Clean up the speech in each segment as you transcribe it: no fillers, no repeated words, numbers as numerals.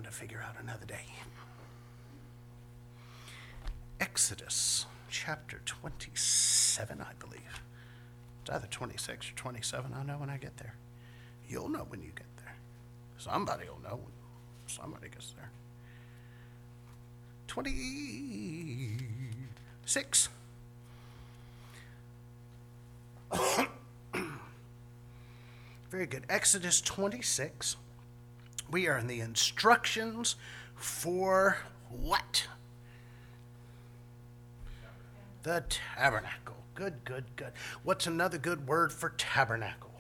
to figure out another day. Exodus chapter 27, I believe. It's either 26 or 27. I'll know when I get there. You'll know when you get there. Somebody will know when somebody gets there. 26. Very good. Exodus 26. We are in the instructions for what? The tabernacle. Good, good, good. What's another good word for tabernacle?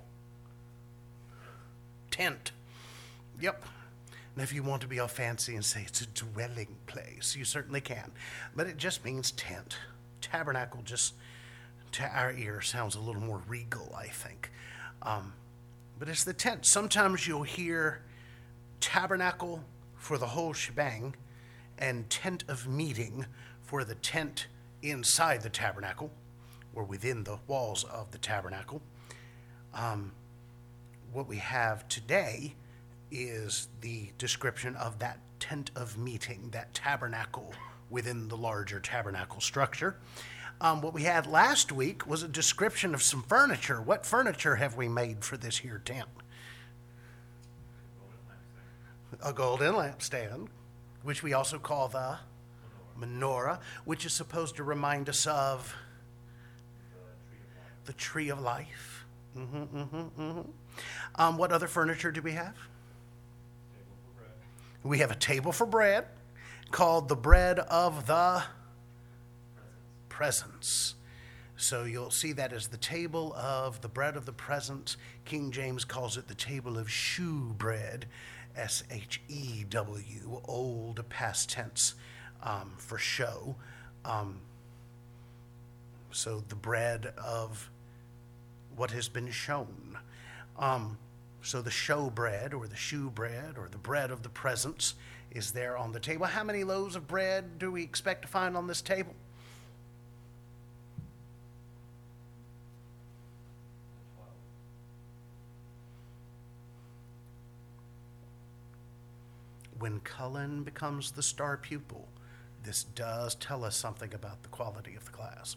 Tent. Yep. And if you want to be all fancy and say it's a dwelling place, you certainly can. But it just means tent. Tabernacle just, to our ear, sounds a little more regal, I think. But it's the tent. Sometimes you'll hear tabernacle for the whole shebang and tent of meeting for the tent inside the tabernacle or within the walls of the tabernacle. What we have today is the description of that tent of meeting, that tabernacle within the larger tabernacle structure. What we had last week was a description of some furniture. What furniture have we made for this here tent? A golden lampstand, which we also call the menorah, which is supposed to remind us of the tree of life. What other furniture do we have? We have a table for bread called the bread of the presence. So you'll see that as the table of the bread of the presence. King James calls it the table of shew bread, S-H-E-W, old past tense for show. So the bread of what has been shown. So the show bread or the shew bread or the bread of the presence is there on the table. How many loaves of bread do we expect to find on this table? When Cullen becomes the star pupil, this does tell us something about the quality of the class.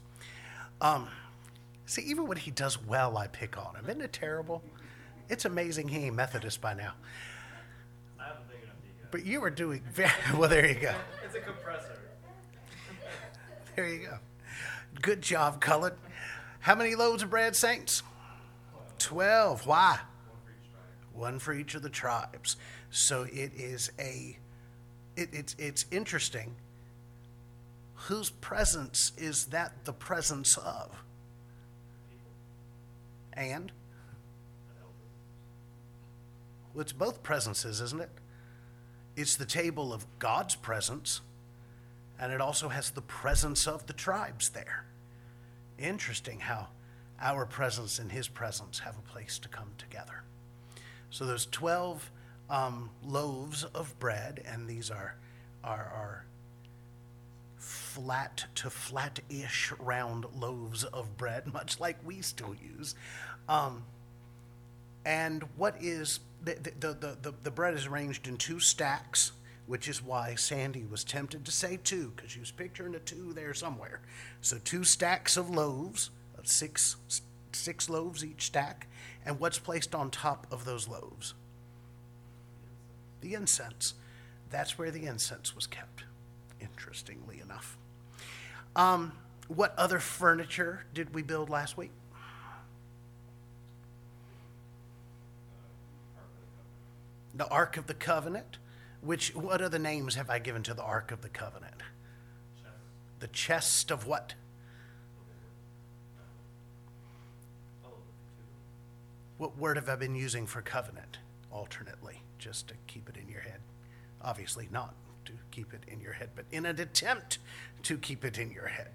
See, even when he does well, I pick on him. Isn't it terrible? It's amazing he ain't Methodist by now. I have a big enough ego. But you are doing very well. There you go. It's a compressor. There you go. Good job, Cullen. How many loaves of bread, saints? 12. Why? One for each of the tribes. So it is it's interesting. Whose presence is that the presence of? And? Well, it's both presences, isn't it? It's the table of God's presence, and it also has the presence of the tribes there. Interesting how our presence and his presence have a place to come together. So there's 12 loaves of bread, and these are flat to flat-ish round loaves of bread, much like we still use. And what is the bread is arranged in two stacks, which is why Sandy was tempted to say two, because she was picturing a two there somewhere. So 2 stacks of loaves, of six loaves each stack. And what's placed on top of those loaves? The incense. That's where the incense was kept, interestingly enough. What other furniture did we build last week? The Ark of the Covenant. What other names have I given to the Ark of the Covenant? The chest of what? What word have I been using for covenant alternately, just to keep it in your head? Obviously not to keep it in your head, but in an attempt to keep it in your head.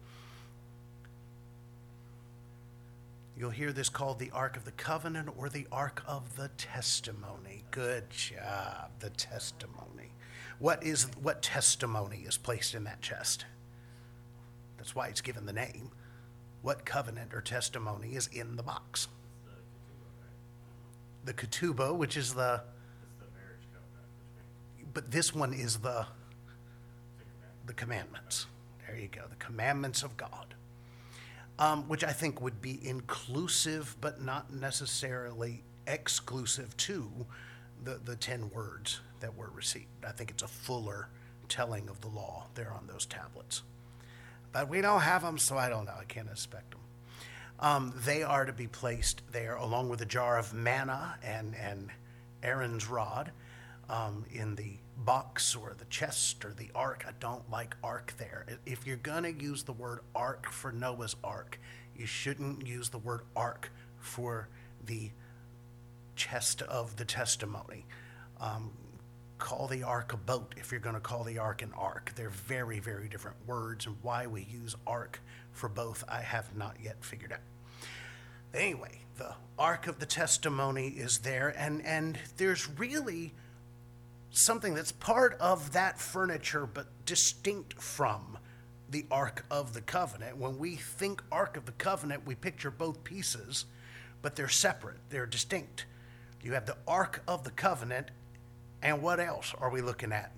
You'll hear this called the Ark of the Covenant or the Ark of the Testimony. Good job, the testimony. What testimony is placed in that chest? That's why it's given the name. What covenant or testimony is in the box? The ketubah, which is the marriage covenant. but this one is the commandments. There you go, the commandments of God, which I think would be inclusive but not necessarily exclusive to the 10 words that were received. I think it's a fuller telling of the law there on those tablets. But we don't have them, so I don't know. I can't inspect them. They are to be placed there along with a jar of manna and Aaron's rod in the box or the chest or the ark. I don't like ark there. If you're going to use the word ark for Noah's ark, you shouldn't use the word ark for the chest of the testimony. Call the ark a boat if you're going to call the ark an ark. They're very, very different words, and why we use ark for both, I have not yet figured out. Anyway, the ark of the testimony is there, and there's really something that's part of that furniture but distinct from the Ark of the Covenant. When we think Ark of the Covenant, we picture both pieces, but they're separate, they're distinct. You have the Ark of the Covenant, and what else are we looking at?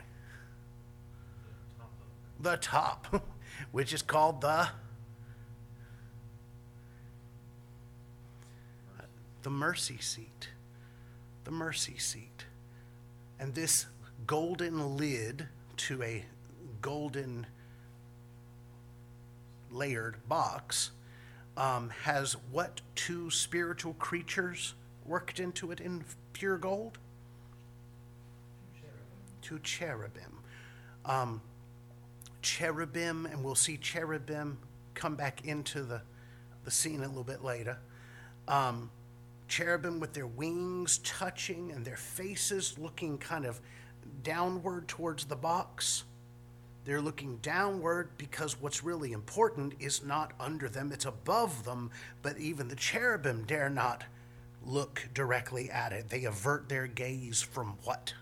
The top, which is called the mercy seat. The mercy seat. And this golden lid to a golden layered box has what 2 spiritual creatures worked into it in pure gold? 2 cherubim. Cherubim, and we'll see cherubim come back into the scene a little bit later. Cherubim with their wings touching and their faces looking kind of downward towards the box. They're looking downward because what's really important is not under them, it's above them, but even the cherubim dare not look directly at it. They avert their gaze from what?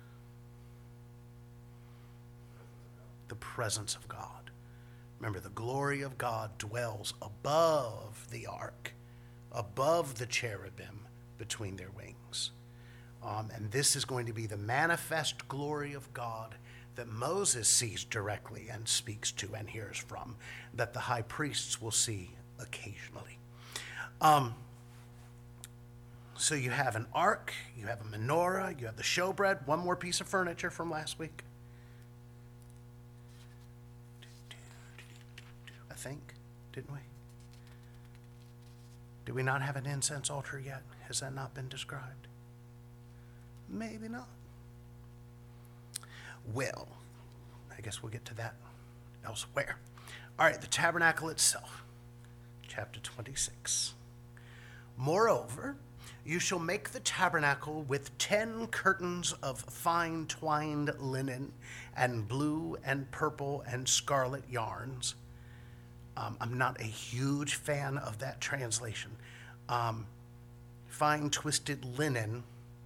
The presence of God. Remember, the glory of God dwells above the ark, above the cherubim between their wings. And this is going to be the manifest glory of God that Moses sees directly and speaks to and hears from, that the high priests will see occasionally. So you have an ark, you have a menorah, you have the showbread, one more piece of furniture from last week. I think, didn't we? Do we not have an incense altar yet? Has that not been described? Maybe not. Well, I guess we'll get to that elsewhere. All right, the tabernacle itself, chapter 26. Moreover, you shall make the tabernacle with 10 curtains of fine twined linen and blue and purple and scarlet yarns. I'm not a huge fan of that translation. Fine twisted linen,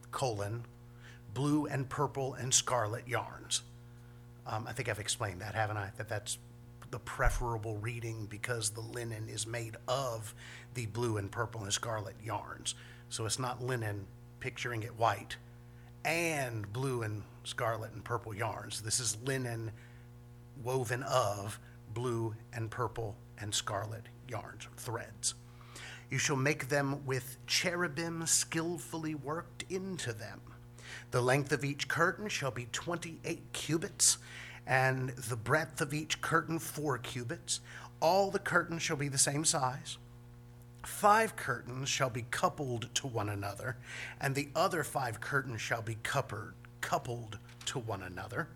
blue and purple and scarlet yarns. I think I've explained that, haven't I? That's the preferable reading because the linen is made of the blue and purple and scarlet yarns. So it's not linen, picturing it white, and blue and scarlet and purple yarns. This is linen woven of blue and purple and scarlet yarns, or threads. You shall make them with cherubim skillfully worked into them. The length of each curtain shall be 28 cubits, and the breadth of each curtain 4 cubits. All the curtains shall be the same size. 5 curtains shall be coupled to one another, and the other 5 curtains shall be coupled to one another.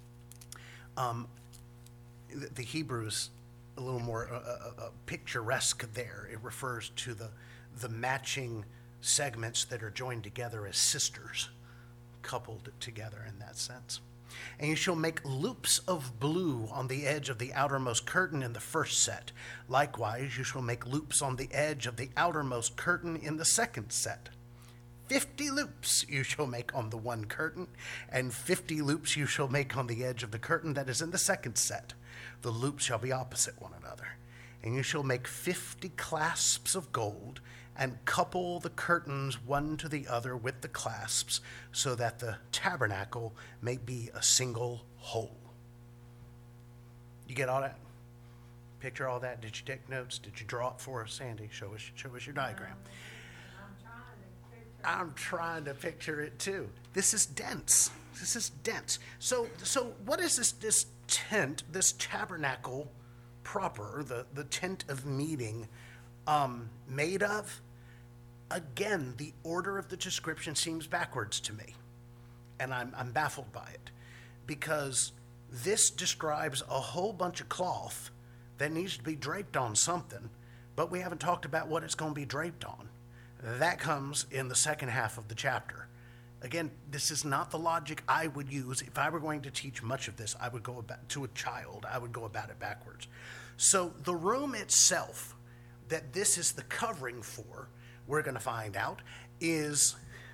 The Hebrew's a little more picturesque there. It refers to the matching segments that are joined together as sisters, coupled together in that sense. And you shall make loops of blue on the edge of the outermost curtain in the first set. Likewise, you shall make loops on the edge of the outermost curtain in the second set. 50 loops you shall make on the one curtain, and 50 loops you shall make on the edge of the curtain that is in the second set. The loops shall be opposite one another. And you shall make 50 clasps of gold, and couple the curtains one to the other with the clasps, so that the tabernacle may be a single whole. You get all that? Picture all that? Did you take notes? Did you draw it for us, Sandy? Show us your diagram. I'm trying to picture it too. This is dense. This is dense. So what is this tent, this tabernacle proper, the tent of meeting, made of? Again, the order of the description seems backwards to me, and I'm baffled by it, because this describes a whole bunch of cloth that needs to be draped on something, but we haven't talked about what it's going to be draped on. That comes in the second half of the chapter. Again, this is not the logic I would use. If I were going to teach much of this, I would go about to a child. I would go about it backwards. So the room itself that this is the covering for, we're going to find out, is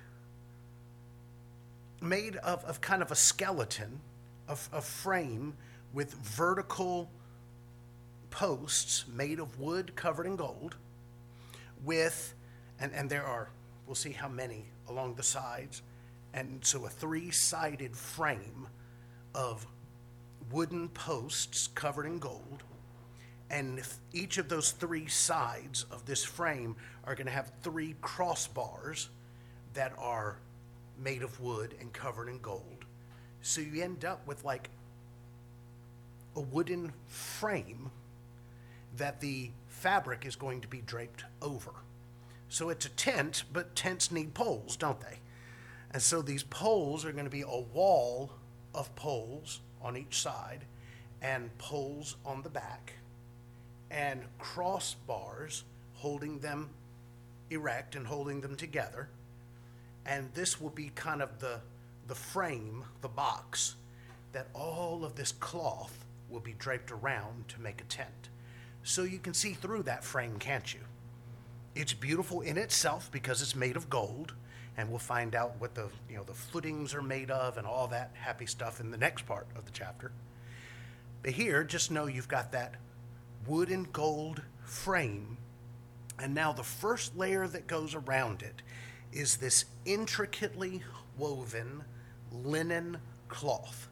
made of kind of a skeleton, of a frame with vertical posts made of wood covered in gold, with, and there are, we'll see how many along the sides, and so a three-sided frame of wooden posts covered in gold, and each of those three sides of this frame are going to have three crossbars that are made of wood and covered in gold. So you end up with like a wooden frame that the fabric is going to be draped over. So it's a tent, but tents need poles, don't they? And so these poles are going to be a wall of poles on each side, and poles on the back, and crossbars holding them erect and holding them together. And this will be kind of the frame, the box, that all of this cloth will be draped around to make a tent. So you can see through that frame, can't you? It's beautiful in itself because it's made of gold, and we'll find out what the footings are made of and all that happy stuff in the next part of the chapter. But here, just know you've got that wood and gold frame, and now the first layer that goes around it is this intricately woven linen cloth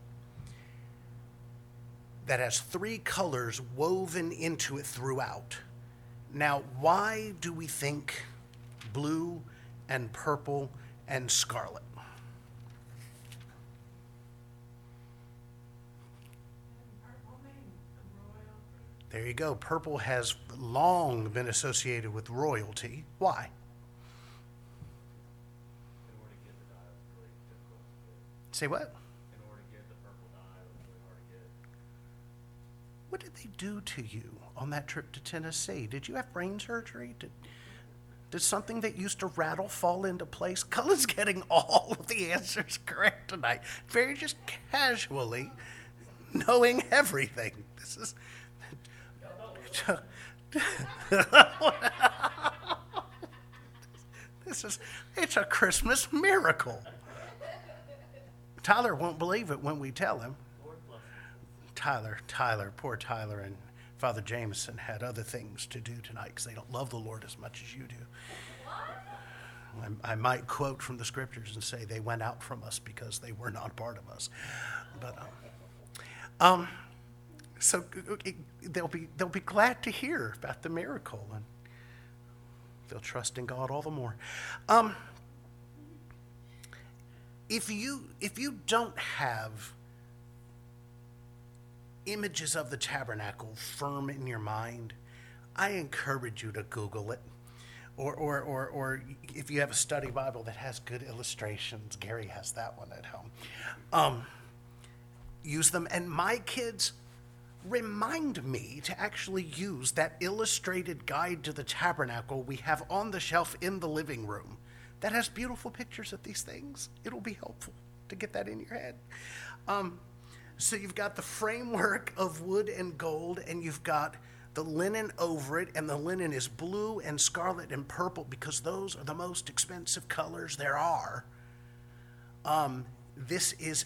that has three colors woven into it throughout. Now, why do we think blue and purple and scarlet? There you go. Purple has long been associated with royalty. Why? In order to get the dye, it was really difficult to get. Say what? In order to get the purple dye, it was really hard to get. What did they do to you on that trip to Tennessee? Did you have brain surgery? Did something that used to rattle fall into place? Cullen's getting all of the answers correct tonight. Very just casually knowing everything. This is... it's a Christmas miracle. Tyler won't believe it when we tell him. Poor Tyler and Father Jameson had other things to do tonight because they don't love the Lord as much as you do. I might quote from the scriptures and say they went out from us because they were not part of us. But so they'll be glad to hear about the miracle, and they'll trust in God all the more. If you don't have images of the tabernacle firm in your mind, I encourage you to Google it, or if you have a study Bible that has good illustrations, Gary has that one at home. Use them, and my kids remind me to actually use that illustrated guide to the tabernacle we have on the shelf in the living room that has beautiful pictures of these things. It'll be helpful to get that in your head. So you've got the framework of wood and gold, and you've got the linen over it, and the linen is blue and scarlet and purple because those are the most expensive colors there are. This is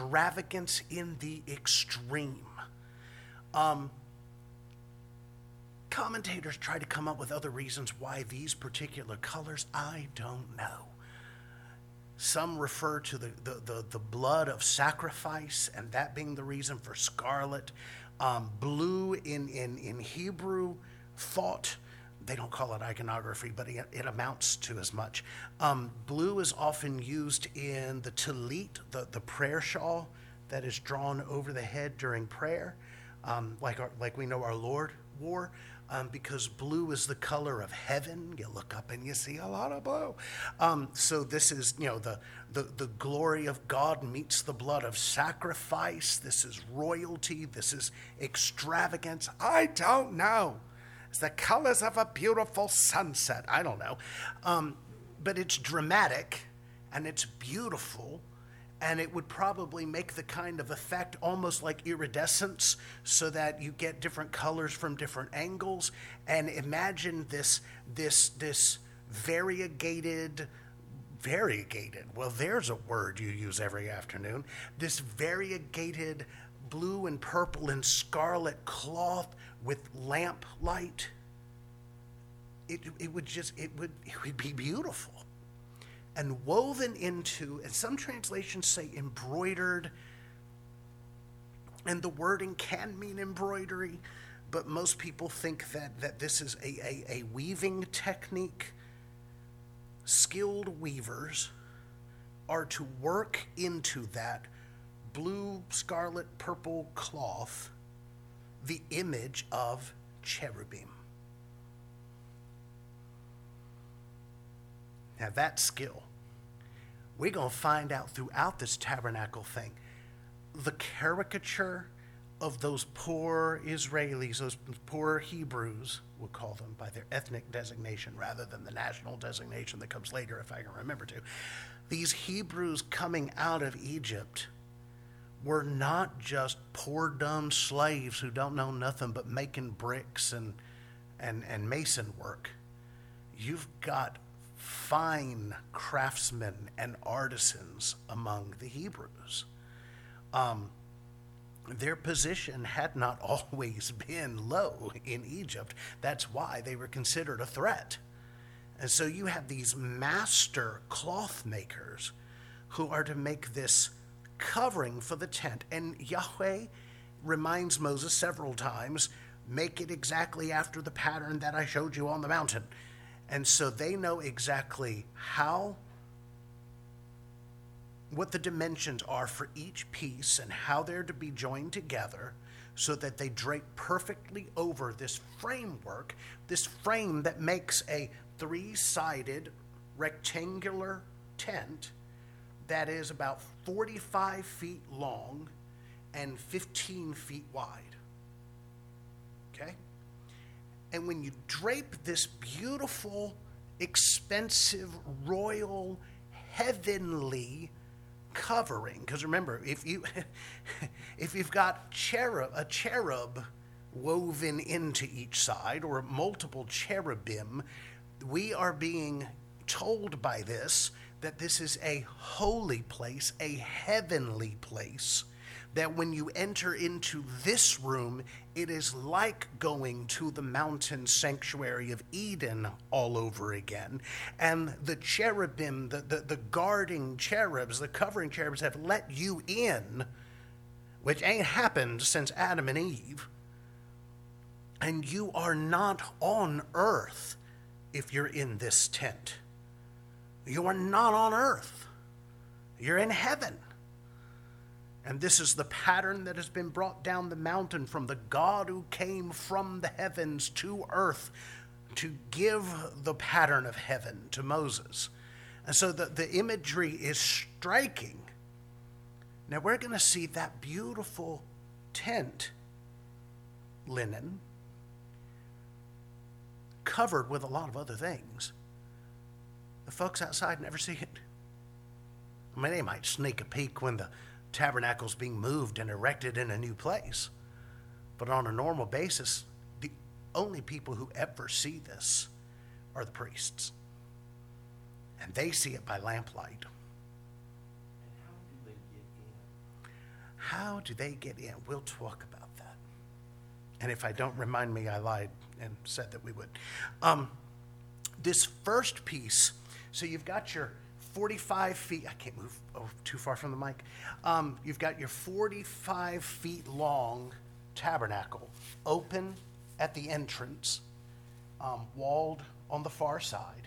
extravagance in the extreme. Commentators try to come up with other reasons why these particular colors. I don't know. Some refer to the blood of sacrifice, and that being the reason for scarlet. Blue in Hebrew thought, they don't call it iconography, but it amounts to as much. Blue is often used in the tallit, the prayer shawl that is drawn over the head during prayer, like we know our Lord wore. Because blue is the color of heaven. You look up and you see a lot of blue. So this is, the glory of God meets the blood of sacrifice. This is royalty. This is extravagance. I don't know. It's the colors of a beautiful sunset. I don't know. But it's dramatic and it's beautiful. And it would probably make the kind of effect almost like iridescence, so that you get different colors from different angles. And imagine this variegated, well, there's a word you use every afternoon, this variegated blue and purple and scarlet cloth with lamp light. It would be beautiful. And woven into, and some translations say embroidered, and the wording can mean embroidery, but most people think that this is a weaving technique. Skilled weavers are to work into that blue, scarlet, purple cloth the image of cherubim. Now that skill, we're going to find out throughout this tabernacle thing. The caricature of those poor Israelis, those poor Hebrews, we'll call them by their ethnic designation rather than the national designation that comes later, if I can remember to. These Hebrews coming out of Egypt were not just poor dumb slaves who don't know nothing but making bricks and mason work. You've got fine craftsmen and artisans among the Hebrews. Their position had not always been low in Egypt. That's why they were considered a threat. And so you have these master cloth makers who are to make this covering for the tent. And Yahweh reminds Moses several times, make it exactly after the pattern that I showed you on the mountain. And so they know exactly what the dimensions are for each piece and how they're to be joined together so that they drape perfectly over this framework, this frame that makes a three-sided rectangular tent that is about 45 feet long and 15 feet wide. Okay? And when you drape this beautiful, expensive, royal, heavenly covering, because remember, if you've got a cherub woven into each side, or multiple cherubim, we are being told by this that this is a holy place, a heavenly place, that when you enter into this room, it is like going to the mountain sanctuary of Eden all over again. And the cherubim, the guarding cherubs, the covering cherubs have let you in, which ain't happened since Adam and Eve. And you are not on earth if you're in this tent. You are not on earth. You're in heaven. And this is the pattern that has been brought down the mountain from the God who came from the heavens to earth to give the pattern of heaven to Moses. And so the imagery is striking. Now we're going to see that beautiful tent linen covered with a lot of other things. The folks outside never see it. I mean, they might sneak a peek when the tabernacle's being moved and erected in a new place. But on a normal basis, the only people who ever see this are the priests. And they see it by lamplight. And how do they get in? How do they get in? We'll talk about that. And if I don't remind me, I lied and said that we would. This first piece, so you've got your 45 feet, I can't move too far from the mic. You've got your 45 feet long tabernacle, open at the entrance, walled on the far side.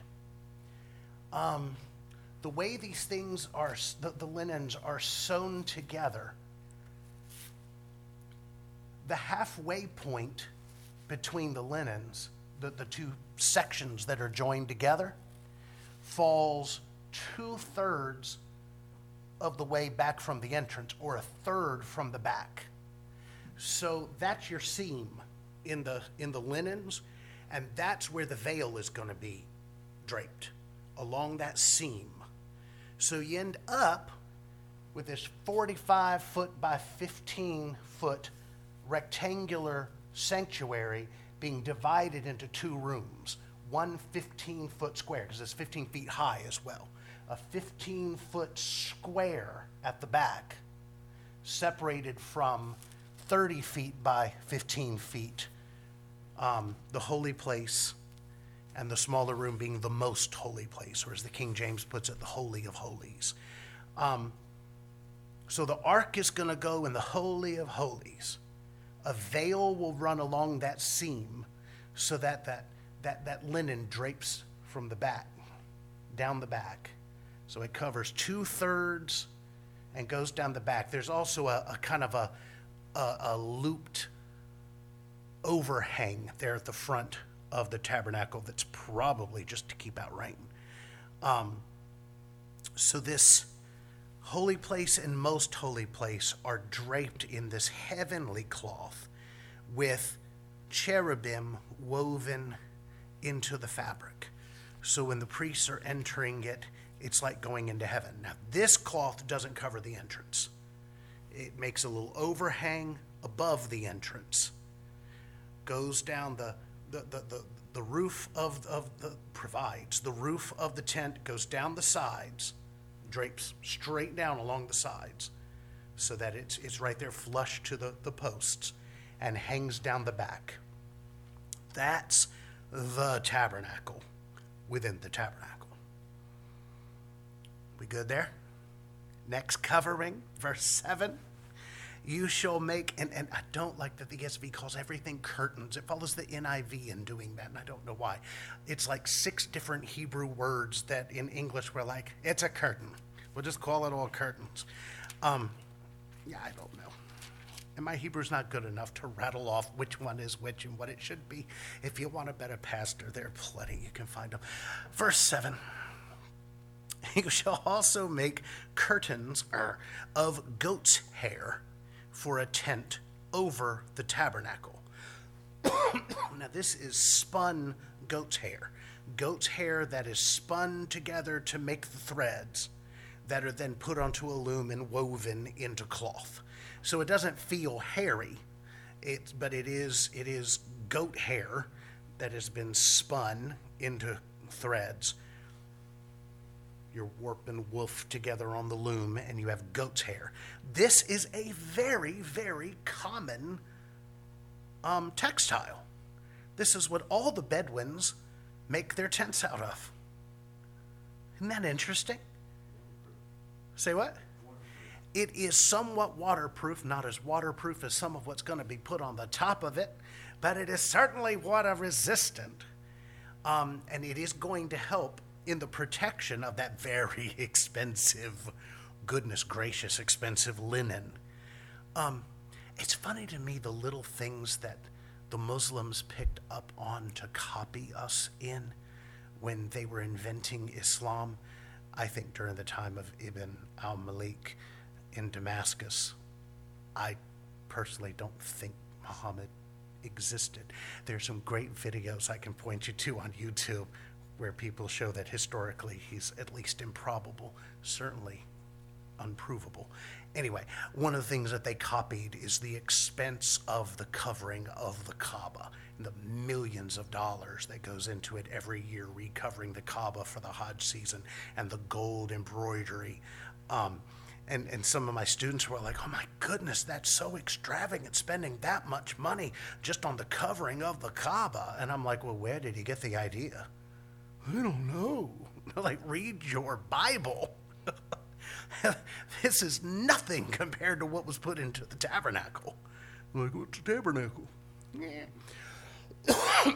The way these things are, the linens are sewn together, the halfway point between the linens, the two sections that are joined together, falls 2/3 of the way back from the entrance, or 1/3 from the back. So that's your seam in the linens, and that's where the veil is going to be draped, along that seam. So you end up with this 45-foot by 15-foot rectangular sanctuary being divided into two rooms, one 15-foot square, because it's 15 feet high as well, a 15-foot square at the back, separated from 30 feet by 15 feet, the holy place, and the smaller room being the most holy place, or as the King James puts it, the Holy of Holies. So the ark is going to go in the Holy of Holies. A veil will run along that seam so that that linen drapes from the back, down the back. So it covers 2/3 and goes down the back. There's also a kind of a looped overhang there at the front of the tabernacle that's probably just to keep out rain. So this holy place and most holy place are draped in this heavenly cloth with cherubim woven into the fabric. So when the priests are entering it, it's like going into heaven. Now, this cloth doesn't cover the entrance. It makes a little overhang above the entrance, goes down the roof of the roof of the tent, goes down the sides, drapes straight down along the sides, so that it's right there flush to the posts, and hangs down the back. That's the tabernacle within the tabernacle. We good there? Next covering, verse 7. You shall make, and I don't like that the ESV calls everything curtains. It follows the NIV in doing that, and I don't know why. It's like 6 different Hebrew words that in English we're like, it's a curtain. We'll just call it all curtains. Yeah, I don't know. And my Hebrew's not good enough to rattle off which one is which and what it should be. If you want a better pastor, there are plenty. You can find them. Verse 7. You shall also make curtains of goat's hair for a tent over the tabernacle. Now this is spun goat's hair. Goat's hair that is spun together to make the threads that are then put onto a loom and woven into cloth. So it doesn't feel hairy, but it is goat hair that has been spun into threads. You're warp and woof together on the loom, and you have goat's hair. This is a very, very common textile. This is what all the Bedouins make their tents out of. Isn't that interesting? Say what? It is somewhat waterproof, not as waterproof as some of what's going to be put on the top of it, but it is certainly water resistant. And it is going to help in the protection of that very expensive, goodness gracious, expensive linen. It's funny to me the little things that the Muslims picked up on to copy us in when they were inventing Islam. I think during the time of Ibn al-Malik in Damascus, I personally don't think Muhammad existed. There's some great videos I can point you to on YouTube where people show that historically he's at least improbable, certainly unprovable. Anyway, one of the things that they copied is the expense of the covering of the Kaaba, and the millions of dollars that goes into it every year recovering the Kaaba for the Hajj season, and the gold embroidery. And some of my students were like, oh my goodness, that's so extravagant, spending that much money just on the covering of the Kaaba. And I'm like, well, where did he get the idea? I don't know. Like, read your Bible. This is nothing compared to what was put into the tabernacle. I'm like, what's a tabernacle? Yeah.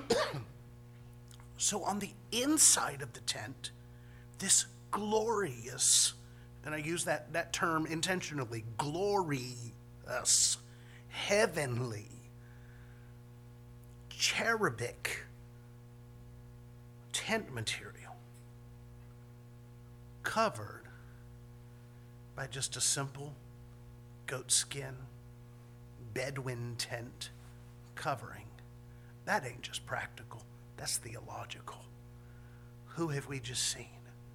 So on the inside of the tent, this glorious, and I use that term intentionally, glorious, heavenly, cherubic tent material, covered by just a simple goat skin Bedouin tent covering. That ain't just practical, that's theological. Who have we just seen?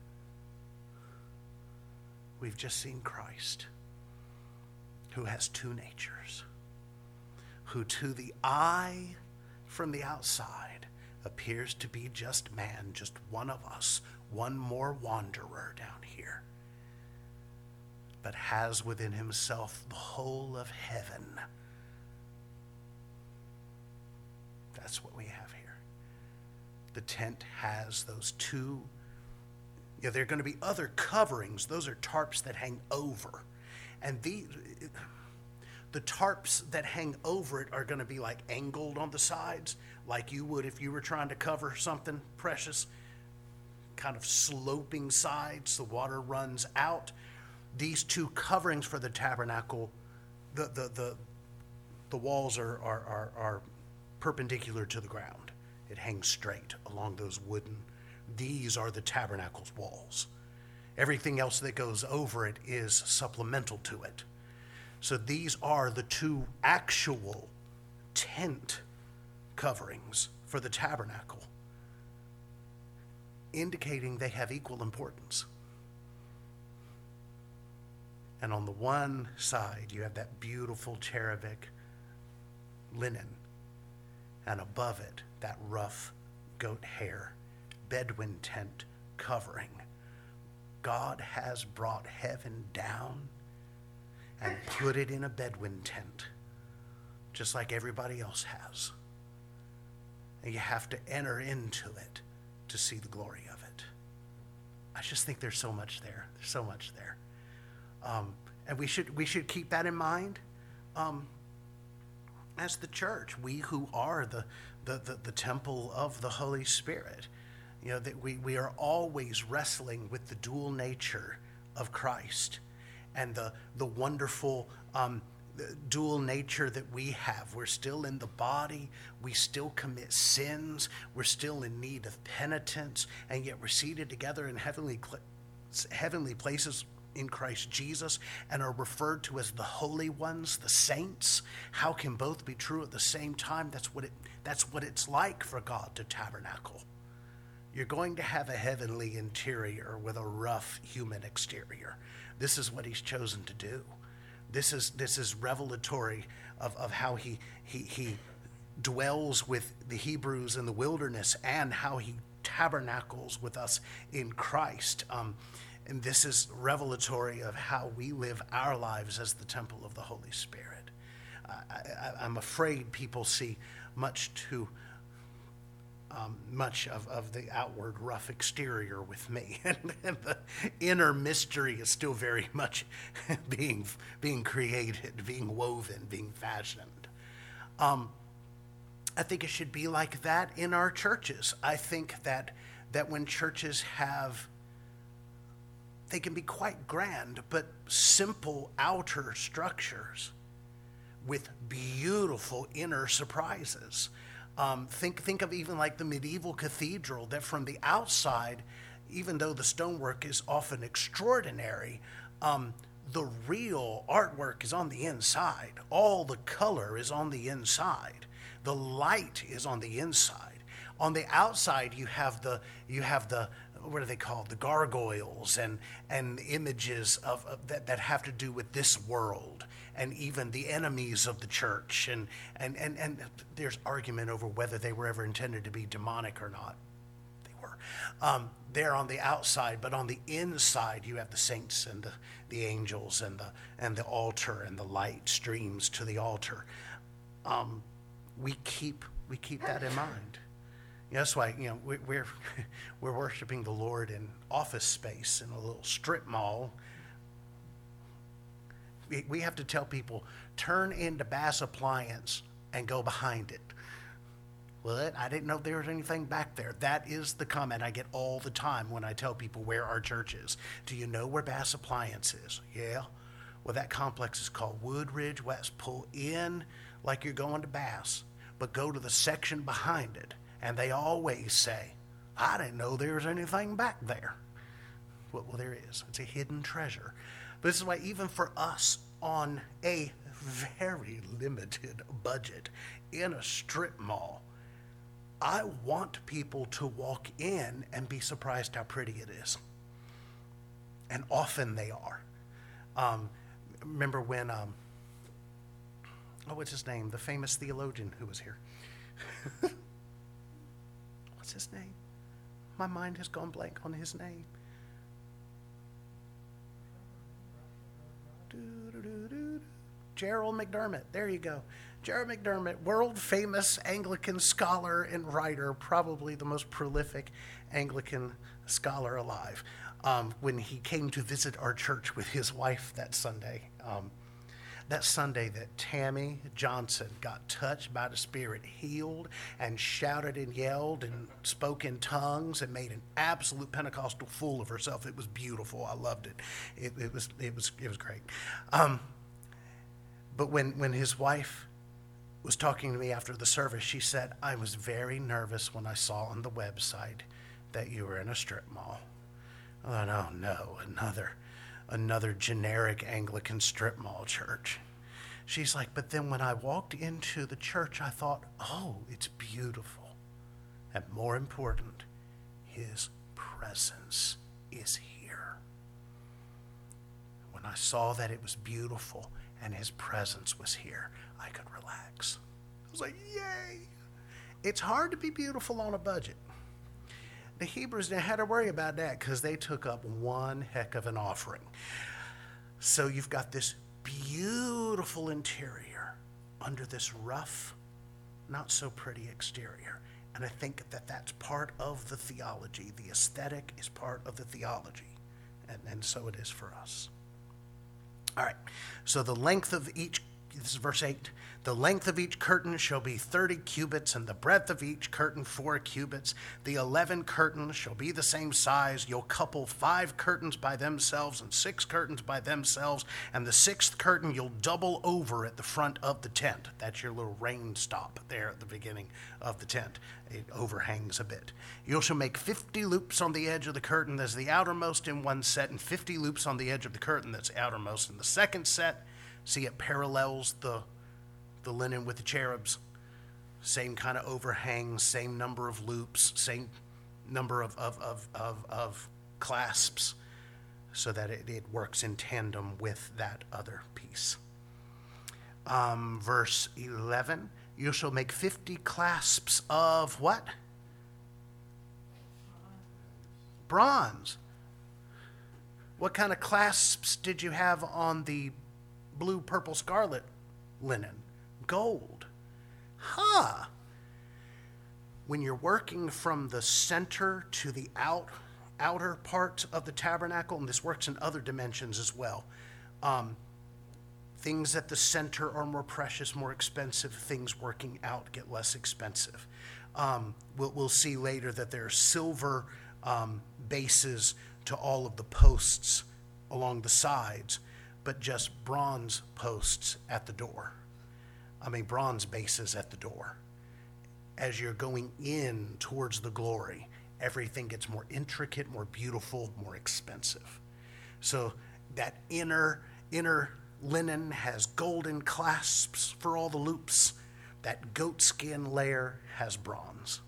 We've just seen Christ, who has two natures, who to the eye from the outside appears to be just man, just one of us, one more wanderer down here, but has within himself the whole of heaven. That's what we have here. The tent has those two. Yeah, there are going to be other coverings. Those are tarps that hang over. And the tarps that hang over it are going to be like angled on the sides, like you would if you were trying to cover something precious, kind of sloping sides. The water runs out. These two coverings for the tabernacle, the walls are perpendicular to the ground. It hangs straight along those wooden. These are the tabernacle's walls. Everything else that goes over it is supplemental to it. So these are the two actual tent coverings for the tabernacle, indicating they have equal importance. And on the one side, you have that beautiful cherubic linen, and above it, that rough goat hair Bedouin tent covering. God has brought heaven down and put it in a Bedouin tent, just like everybody else has. And you have to enter into it to see the glory of it. I just think there's so much there. There's so much there. And we should keep that in mind as the church, we who are the temple of the Holy Spirit. You know, that we are always wrestling with the dual nature of Christ and the wonderful dual nature that we have. We're still in the body. We still commit sins. We're still in need of penitence, and yet we're seated together in heavenly places in Christ Jesus and are referred to as the holy ones, the saints. How can both be true at the same time? That's what it's like for God to tabernacle. You're going to have a heavenly interior with a rough human exterior. This is what he's chosen to do. This is revelatory of how he dwells with the Hebrews in the wilderness and how he tabernacles with us in Christ. And this is revelatory of how we live our lives as the temple of the Holy Spirit. I'm afraid people see much of the outward rough exterior with me, and the inner mystery is still very much being created, being woven, being fashioned. I think it should be like that in our churches. I think that when churches they can be quite grand, but simple outer structures with beautiful inner surprises. Think of even like the medieval cathedral, that from the outside, even though the stonework is often extraordinary, the real artwork is on the inside. All the color is on the inside. The light is on the inside. On the outside, you have the what are they called? The gargoyles and images of that have to do with this world, and even the enemies of the church, and there's argument over whether they were ever intended to be demonic or not. They were. They're on the outside, but on the inside you have the saints and the angels and the altar and the light streams to the altar. We keep that in mind. That's why we're we're worshiping the Lord in office space in a little strip mall. We have to tell people, turn into Bass Appliance and go behind it. What? I didn't know there was anything back there. That is the comment I get all the time when I tell people where our church is. Do you know where Bass Appliance is? Yeah. Well, that complex is called Woodridge West. Pull in like you're going to Bass, but go to the section behind it. And they always say, I didn't know there was anything back there. Well, there is. It's a hidden treasure. But this is why even for us on a very limited budget in a strip mall, I want people to walk in and be surprised how pretty it is. And often they are. Remember when, what's his name? The famous theologian who was here. What's his name? My mind has gone blank on his name. Gerald McDermott. There you go. Gerald McDermott, world famous Anglican scholar and writer, probably the most prolific Anglican scholar alive. When he came to visit our church with his wife that Sunday that Tammy Johnson got touched by the Spirit, healed, and shouted and yelled and spoke in tongues and made an absolute Pentecostal fool of herself. It was beautiful. I loved it. It was great. But when his wife was talking to me after the service, she said, I was very nervous when I saw on the website that you were in a strip mall. I thought, oh no, another generic Anglican strip mall church. She's like, but then when I walked into the church, I thought, oh, it's beautiful. And more important, his presence is here. When I saw that it was beautiful and his presence was here, I could relax. I was like, yay! It's hard to be beautiful on a budget. The Hebrews didn't have to worry about that because they took up one heck of an offering. So you've got this beautiful interior under this rough, not so pretty exterior. And I think that that's part of the theology. The aesthetic is part of the theology. And so it is for us. All right. So the length of each, this is verse 8. The length of each curtain shall be 30 cubits, and the breadth of each curtain 4 cubits. The 11 curtains shall be the same size. You'll couple 5 curtains by themselves and 6 curtains by themselves. And the 6th curtain you'll double over at the front of the tent. That's your little rain stop there at the beginning of the tent. It overhangs a bit. You shall make 50 loops on the edge of the curtain that's the outermost in one set, and 50 loops on the edge of the curtain that's outermost in the second set. See, it parallels the linen with the cherubs. Same kind of overhang, same number of loops, same number of clasps, so that it works in tandem with that other piece. Verse 11, you shall make 50 clasps of what? Bronze. What kind of clasps did you have on the blue, purple, scarlet linen? Gold. When you're working from the center to the outer part of the tabernacle, and this works in other dimensions as well, things at the center are more precious, more expensive. Things working out get less expensive. We'll see later that there are silver bases to all of the posts along the sides, but just bronze posts at the door. Bronze bases at the door. As you're going in towards the glory, everything gets more intricate, more beautiful, more expensive. So that inner linen has golden clasps for all the loops. That goatskin layer has bronze.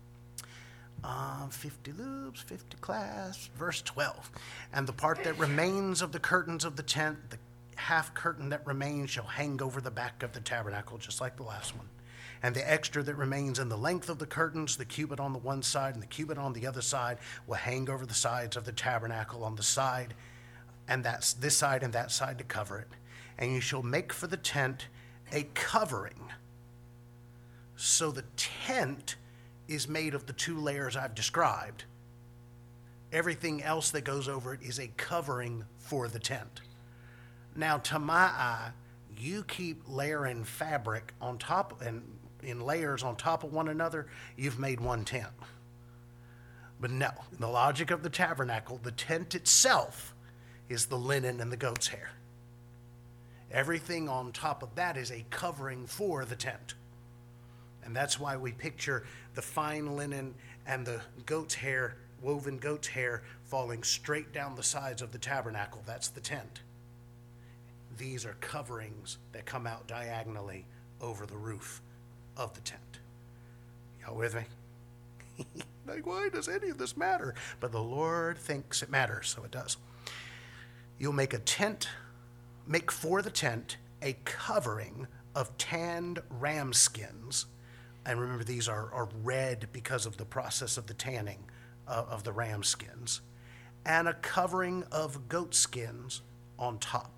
50 loops, 50 clasps. Verse 12. And the part that remains of the curtains of the tent, the half curtain that remains shall hang over the back of the tabernacle, just like the last one. And the extra that remains in the length of the curtains, the cubit on the one side and the cubit on the other side, will hang over the sides of the tabernacle on the side, and that's this side and that side to cover it. And you shall make for the tent a covering. So the tent is made of the two layers I've described. Everything else that goes over it is a covering for the tent. Now, to my eye, you keep layering fabric on top and in layers on top of one another, you've made one tent. But no, in the logic of the tabernacle, the tent itself is the linen and the goat's hair. Everything on top of that is a covering for the tent. And that's why we picture the fine linen and the goat's hair, woven goat's hair, falling straight down the sides of the tabernacle. That's the tent. These are coverings that come out diagonally over the roof of the tent. Y'all with me? Like, why does any of this matter? But the Lord thinks it matters, so it does. You'll make for the tent a covering of tanned ram skins. And remember, these are red because of the process of the tanning of the ram skins. And a covering of goat skins on top.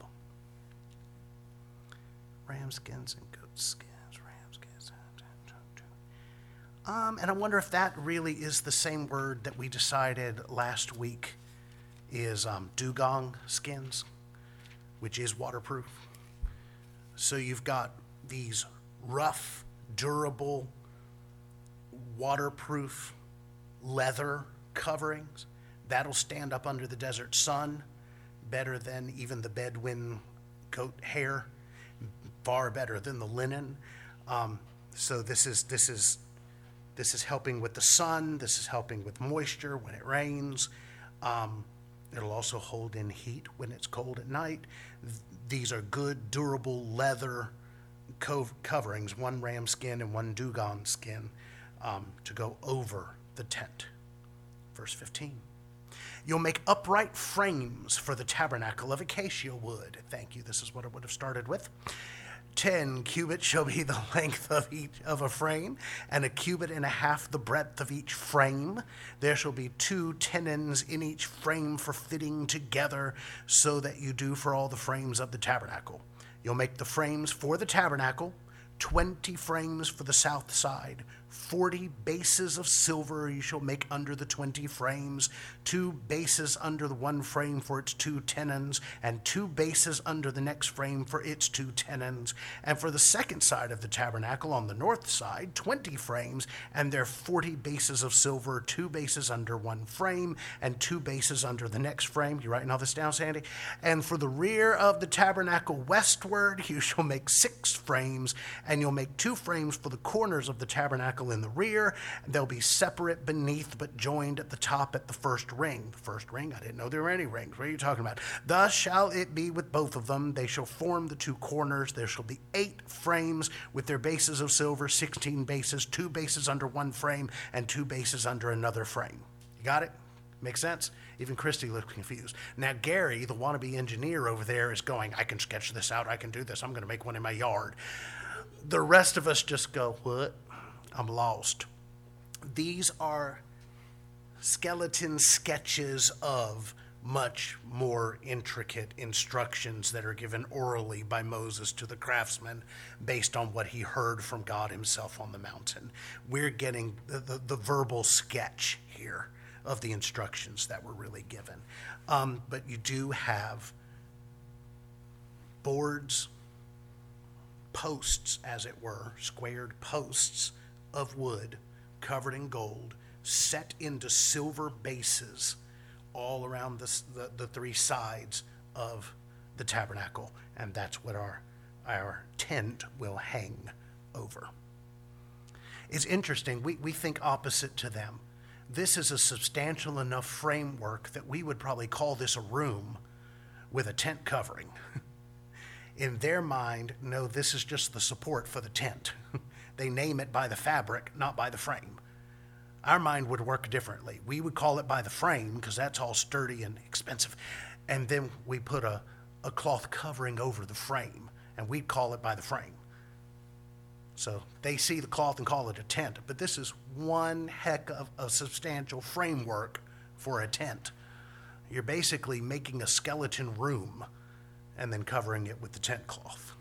Ram skins and goat skins, ram skins. And I wonder if that really is the same word that we decided last week is dugong skins, which is waterproof. So you've got these rough, durable, waterproof leather coverings that'll stand up under the desert sun better than even the Bedouin goat hair, far better than the linen. So this is helping with the sun. This is helping with moisture when it rains. It'll also hold in heat when it's cold at night. These are good, durable leather coverings, one ram skin and one dugong skin, to go over the tent. Verse 15. You'll make upright frames for the tabernacle of acacia wood. Thank you. This is what it would have started with. 10 cubits shall be the length of each of a frame, and 1.5 cubits the breadth of each frame. There shall be 2 tenons in each frame for fitting together, so that you do for all the frames of the tabernacle. You'll make the frames for the tabernacle, 20 frames for the south side, 40 bases of silver you shall make under the 20 frames, 2 bases under the one frame for its 2 tenons, and 2 bases under the next frame for its 2 tenons. And for the second side of the tabernacle on the north side, 20 frames, and their 40 bases of silver, 2 bases under one frame, and 2 bases under the next frame. You writing all this down, Sandy? And for the rear of the tabernacle westward, you shall make 6 frames, and you'll make 2 frames for the corners of the tabernacle in the rear. They'll be separate beneath, but joined at the top at the first ring. The first ring? I didn't know there were any rings. What are you talking about? Thus shall it be with both of them. They shall form the 2 corners. There shall be 8 frames with their bases of silver, 16 bases, 2 bases under one frame, and 2 bases under another frame. You got it? Make sense? Even Christy looks confused. Now, Gary, the wannabe engineer over there, is going, I can sketch this out. I can do this. I'm going to make one in my yard. The rest of us just go, what? I'm lost. These are skeleton sketches of much more intricate instructions that are given orally by Moses to the craftsmen based on what he heard from God himself on the mountain. We're getting the verbal sketch here of the instructions that were really given. But you do have boards, posts, as it were, squared posts of wood covered in gold, set into silver bases all around the 3 sides of the tabernacle, and that's what our tent will hang over. It's interesting, we think opposite to them. This is a substantial enough framework that we would probably call this a room with a tent covering. In their mind, no, this is just the support for the tent. They name it by the fabric, not by the frame. Our mind would work differently. We would call it by the frame because that's all sturdy and expensive. And then we put a cloth covering over the frame, and we'd call it by the frame. So they see the cloth and call it a tent, but this is one heck of a substantial framework for a tent. You're basically making a skeleton room and then covering it with the tent cloth.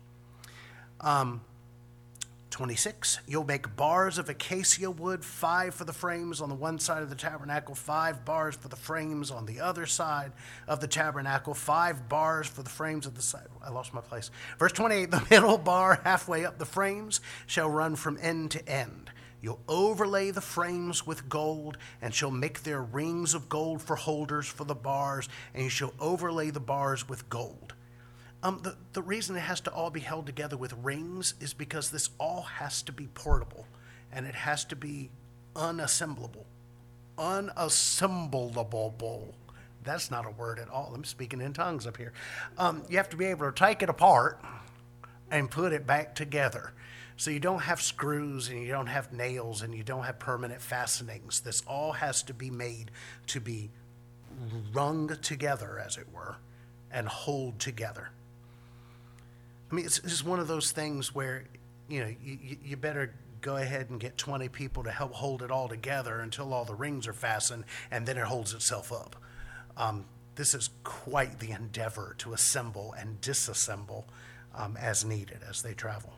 26, you'll make bars of acacia wood, 5 for the frames on the one side of the tabernacle, 5 bars for the frames on the other side of the tabernacle, 5 bars for the frames of the side. I lost my place. Verse 28, the middle bar halfway up the frames shall run from end to end. You'll overlay the frames with gold, and shall make their rings of gold for holders for the bars, and you shall overlay the bars with gold. The reason it has to all be held together with rings is because this all has to be portable, and it has to be unassemblable. Unassemblable. That's not a word at all. I'm speaking in tongues up here. You have to be able to take it apart and put it back together. So you don't have screws, and you don't have nails, and you don't have permanent fastenings. This all has to be made to be wrung together, as it were, and hold together. I mean, it's one of those things where, you better go ahead and get 20 people to help hold it all together until all the rings are fastened, and then it holds itself up. This is quite the endeavor to assemble and disassemble as needed as they travel.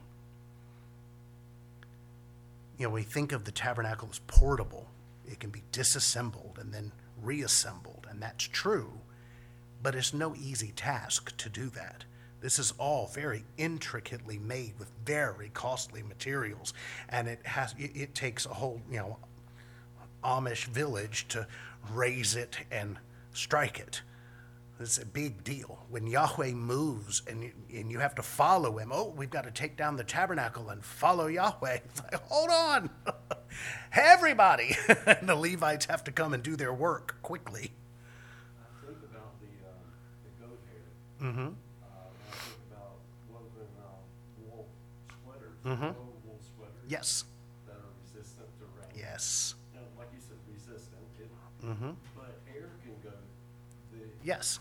We think of the tabernacle as portable. It can be disassembled and then reassembled, and that's true, but it's no easy task to do that. This is all very intricately made with very costly materials, and it takes a whole, Amish village to raise it and strike it. It's a big deal. When Yahweh moves and you have to follow him, we've got to take down the tabernacle and follow Yahweh. It's like, hold on. Everybody. And the Levites have to come and do their work quickly. I think about the goat hair. Mm-hmm. I think about woven wool sweaters, wool sweaters. Yes. That are resistant to rain. Yes. Like you said, resistant. But air can go. Yes.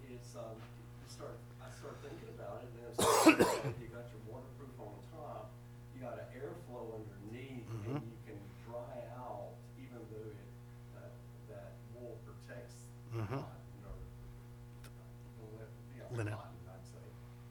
I start thinking about it, and then you got your waterproof on top, you got an airflow underneath, and you can dry out, even though that wool protects cotton, Linen. cotton, I'd say.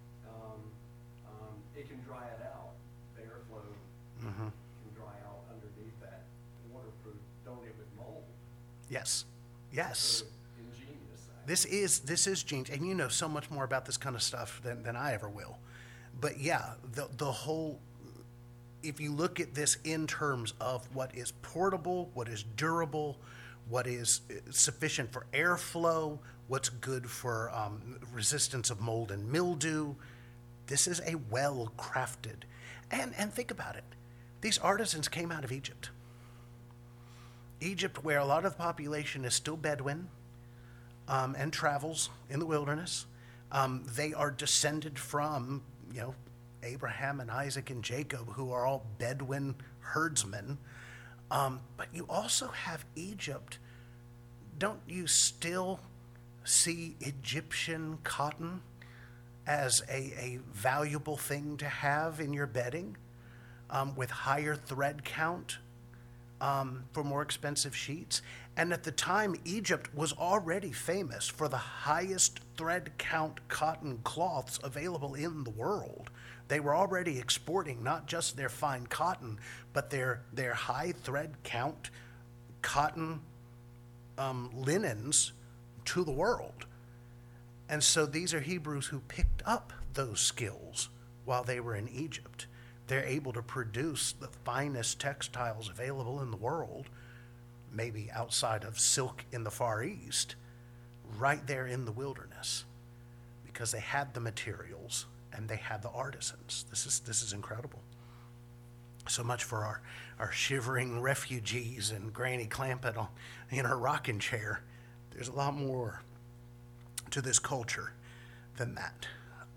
It can dry it out. The airflow can dry out underneath that waterproof. Don't it would mold? Yes. So ingenious. This is genius, and you know so much more about this kind of stuff than I ever will. But yeah, the whole, if you look at this in terms of what is portable, what is durable, what is sufficient for airflow, what's good for resistance of mold and mildew, this is a well-crafted. And think about it. These artisans came out of Egypt. Egypt, where a lot of the population is still Bedouin, and travels in the wilderness. They are descended from, Abraham and Isaac and Jacob, who are all Bedouin herdsmen. But you also have Egypt. Don't you still see Egyptian cotton as a valuable thing to have in your bedding, with higher thread count, for more expensive sheets? And at the time, Egypt was already famous for the highest thread count cotton cloths available in the world. They were already exporting not just their fine cotton, but their high thread count cotton linens to the world. And so these are Hebrews who picked up those skills while they were in Egypt. They're able to produce the finest textiles available in the world, maybe outside of silk in the Far East, right there in the wilderness, because they had the materials and they had the artisans. This is incredible. So much for our shivering refugees and Granny Clampett in her rocking chair. There's a lot more to this culture than that.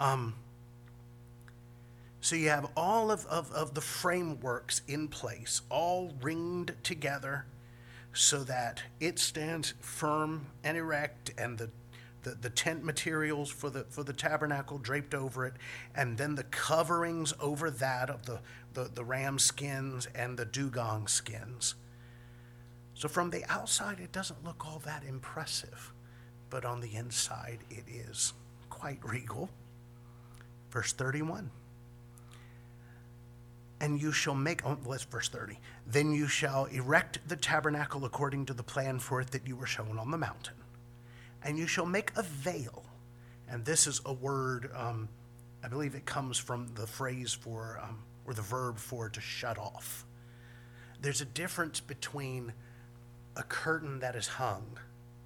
So you have all of the frameworks in place, all ringed together so that it stands firm and erect, and the tent materials for the tabernacle draped over it, and then the coverings over that of the the ram skins and the dugong skins. So from the outside, it doesn't look all that impressive, but on the inside, it is quite regal. Verse 31. And you shall make, verse 30. Then you shall erect the tabernacle according to the plan for it that you were shown on the mountain. And you shall make a veil. And this is a word, I believe it comes from the phrase for, or the verb for to shut off. There's a difference between a curtain that is hung,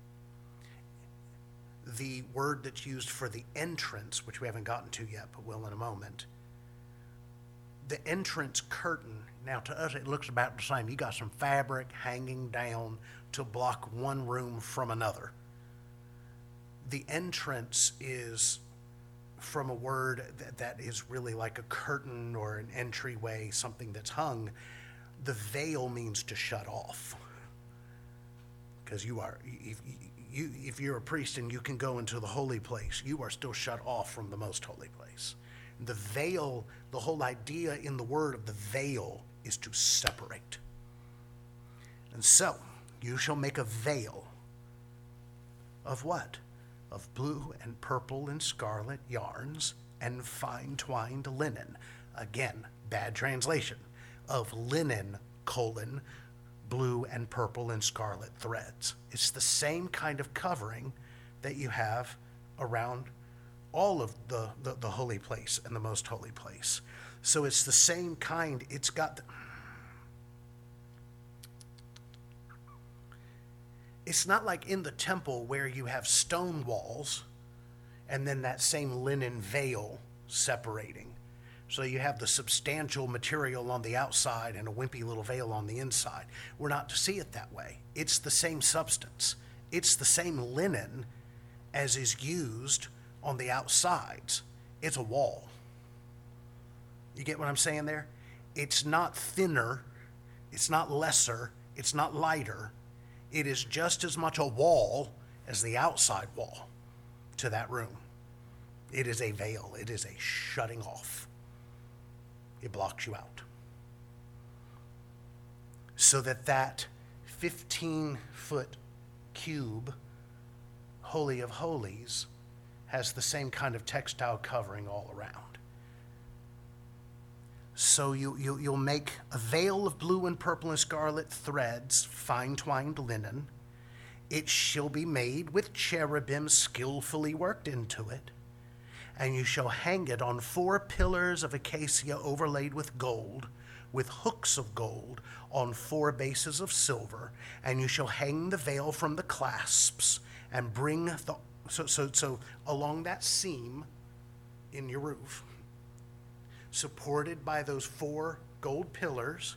the word that's used for the entrance, which we haven't gotten to yet, but will in a moment. The entrance curtain, now to us it looks about the same. You got some fabric hanging down to block one room from another. The entrance is from a word that is really like a curtain or an entryway, something that's hung. The veil means to shut off. Because if you're a priest and you can go into the holy place, you are still shut off from the most holy place. The veil, the whole idea in the word of the veil is to separate. And so, you shall make a veil of what? Of blue and purple and scarlet yarns and fine twined linen. Again, bad translation. Of linen, blue and purple and scarlet threads. It's the same kind of covering that you have around all of the holy place and the most holy place. So it's the same kind. It's got... It's not like in the temple where you have stone walls and then that same linen veil separating. So you have the substantial material on the outside and a wimpy little veil on the inside. We're not to see it that way. It's the same substance. It's the same linen as is used on the outsides. It's a wall. You get what I'm saying there? It's not thinner. It's not lesser. It's not lighter. It is just as much a wall as the outside wall to that room. It is a veil. It is a shutting off. It blocks you out. So that 15-foot cube, Holy of Holies, has the same kind of textile covering all around. So you'll make a veil of blue and purple and scarlet threads, fine twined linen. It shall be made with cherubim skillfully worked into it. And you shall hang it on 4 pillars of acacia overlaid with gold, with hooks of gold on 4 bases of silver. And you shall hang the veil from the clasps and bring the... So along that seam in your roof, supported by those 4 gold pillars,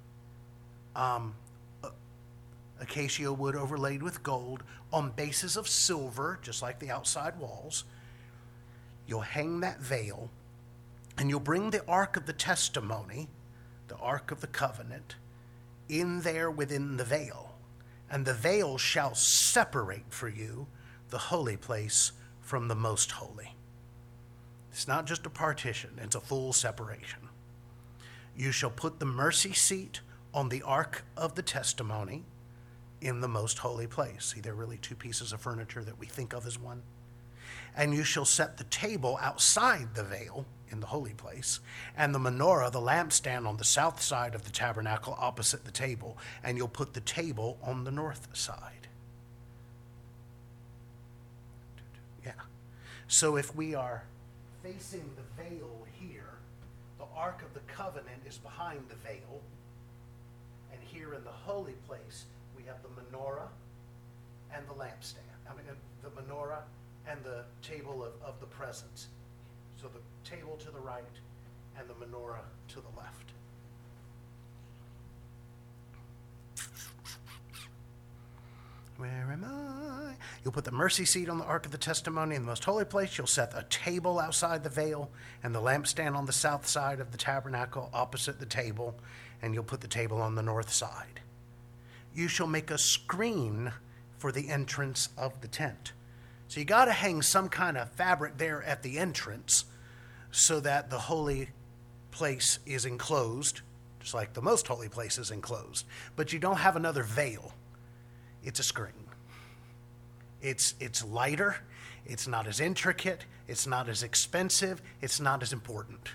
acacia wood overlaid with gold on bases of silver, just like the outside walls. You'll hang that veil, and you'll bring the Ark of the Testimony, the Ark of the Covenant, in there within the veil. And the veil shall separate for you the holy place from the most holy. It's not just a partition, it's a full separation. You shall put the mercy seat on the Ark of the Testimony in the most holy place. See, they're really 2 pieces of furniture that we think of as one. And you shall set the table outside the veil in the holy place, and the menorah, the lampstand, on the south side of the tabernacle opposite the table, and you'll put the table on the north side. Yeah. So if we are facing the veil here, the Ark of the Covenant is behind the veil, and here in the holy place we have the menorah and the lampstand. The menorah and the table of the presence. So the table to the right and the menorah to the left. Where am I? You'll put the mercy seat on the Ark of the Testimony in the most holy place. You'll set a table outside the veil and the lampstand on the south side of the tabernacle opposite the table, and you'll put the table on the north side. You shall make a screen for the entrance of the tent. So you got to hang some kind of fabric there at the entrance so that the holy place is enclosed, just like the most holy place is enclosed, but you don't have another veil. It's a screen. It's lighter, it's not as intricate, it's not as expensive, it's not as important.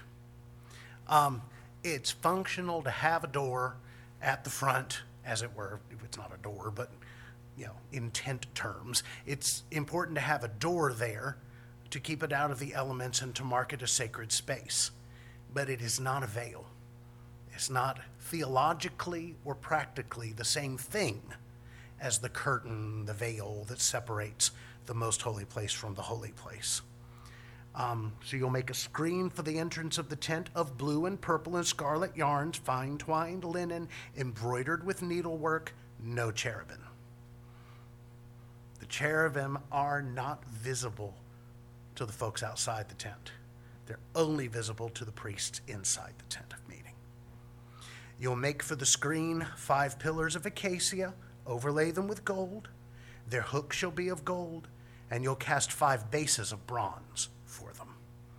It's functional to have a door at the front, as it were, if it's not a door, but in tent terms. It's important to have a door there to keep it out of the elements and to mark it a sacred space. But it is not a veil. It's not theologically or practically the same thing as the curtain, the veil that separates the most holy place from the holy place. So you'll make a screen for the entrance of the tent of blue and purple and scarlet yarns, fine twined linen, embroidered with needlework, no cherubim. The cherubim are not visible to the folks outside the tent. They're only visible to the priests inside the tent of meeting. You'll make for the screen 5 pillars of acacia, overlay them with gold. Their hook shall be of gold, and you'll cast 5 bases of bronze for them.